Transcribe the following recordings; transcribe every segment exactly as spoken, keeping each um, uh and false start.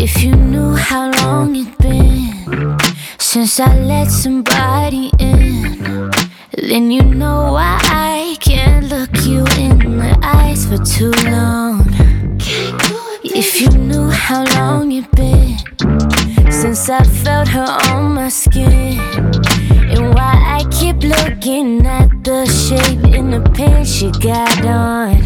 If you knew how long it's been since I let somebody in, then you know why I can't look you in the eyes for too long. If you knew how long it's been since I felt her on my skin, and why I keep looking at the shape in the pants she got on.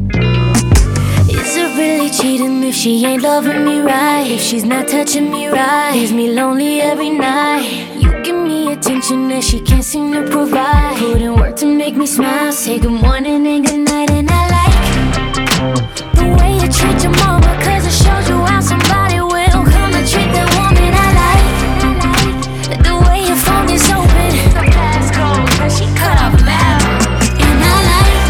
Is it really cheating if she ain't loving me right? If she's not touching me right, leaves me lonely every night. You give me attention that she can't seem to provide. Put in work to make me smile, say good morning and good night. And I like the way you treat your mama, cause it shows you how somebody will come to treat that woman. I like the way your phone is open, the passcode, cause she cut off mouth. And I like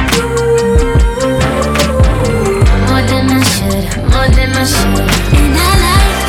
more than I should, more than I should. And I like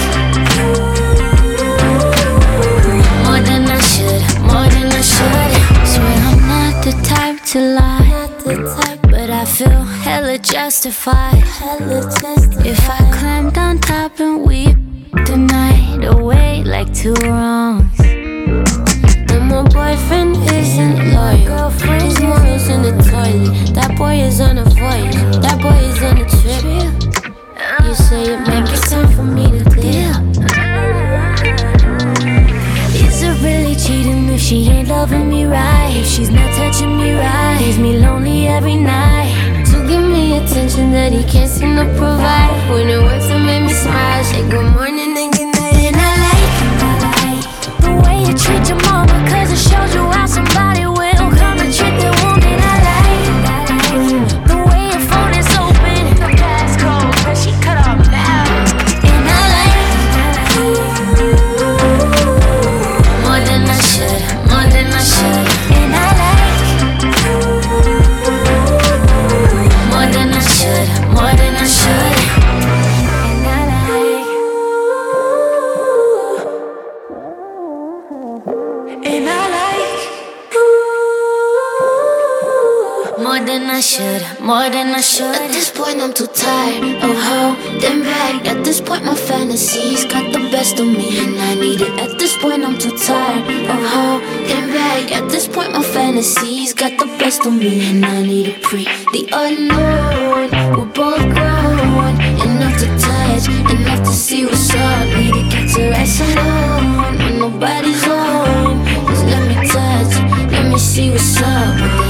more than I should, more than I should. Swear I'm not the type to lie, not the type, but I feel hella justified, hella justified. If I climbed on top and weep the night away like two wrongs. And my boyfriend isn't loyal, girlfriend, his morals in the toilet. That boy is on a voyage, that boy is on a trip. You say it might be time for me to deal. Is it really cheating if she ain't loving me right? If she's not touching me right, leaves me lonely every night. So give me attention that he can't seem to provide. When it works to make me smile, say good morning and good night. And I like, I like the way you treat your mama, cause it shows you how somebody will come and treat that woman. I like, I like the way your phone is open, the passcode, cause she cut off mouth. And I like, I like more than I should, more than I should. And I like more than I should, more than I should. And I like, and I like more than I should, more than I should. At this point I'm too tired of holding back. At this point my fantasies got the best of me and I need it. At this point I'm too tired of holding back. At this point my fantasies got the best of me and I need a pre. The unknown, we're both grown enough to touch, enough to see what's up. Need to get to rest alone when nobody's home. Just let me touch, let me see what's up.